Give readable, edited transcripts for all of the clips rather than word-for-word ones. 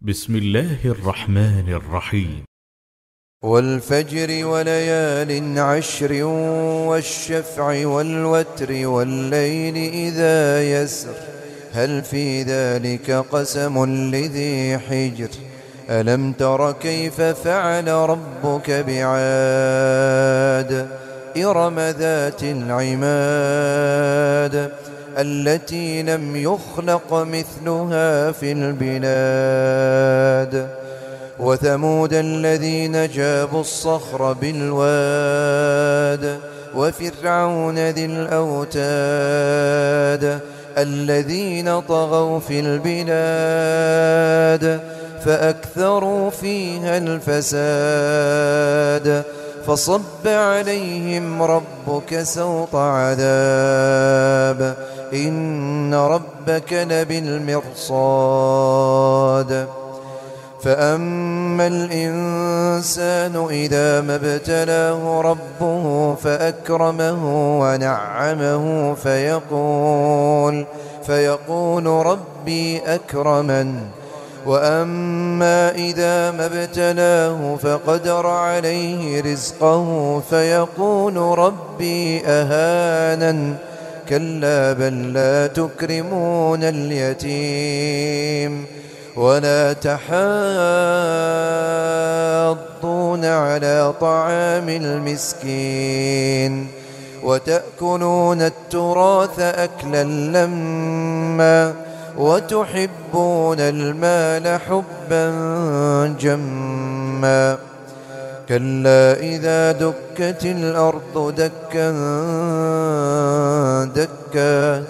بسم الله الرحمن الرحيم. والفجر وليال عشر والشفع والوتر والليل إذا يسر هل في ذلك قسم لذي حجر ألم تر كيف فعل ربك بعاد إرم ذات العماد التي لم يخلق مثلها في البلاد وثمود الذين جابوا الصخر بالواد وفرعون ذي الأوتاد الذين طغوا في البلاد فأكثروا فيها الفساد فصب عليهم ربك سوط عذاب إن ربك لبالمرصاد فأما الإنسان إذا ما ابتلاه ربه فأكرمه ونعمه فيقول ربي أكرمن وأما إذا ما ابتلاه فقدر عليه رزقه فيقول ربي أهانن كلا بل لا تكرمون اليتيم ولا تحاضون على طعام المسكين وتأكلون التراث أكلا لما وتحبون المال حبا جما كلا إذا دكت الأرض دكا دكا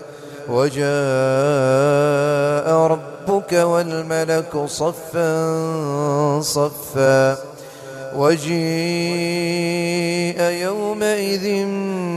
وجاء ربك والملك صفا صفا وجيء يومئذ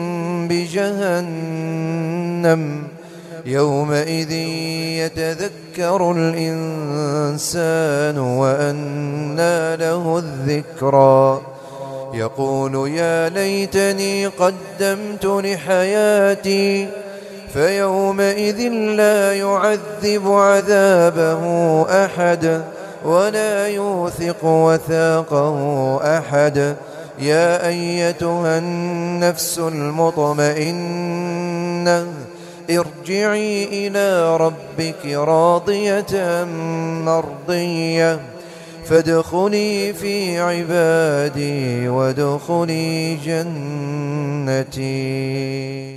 بجهنم يومئذ يتذكر الإنسان وأنى له الذكرى يقول يا ليتني قدمت لحياتي فيومئذ لا يعذب عذابه أحد ولا يوثق وثاقه أحد يا أيتها النفس المطمئنة ارجعي إلى ربك راضية مرضية فادخلي في عبادي وادخلي جنتي.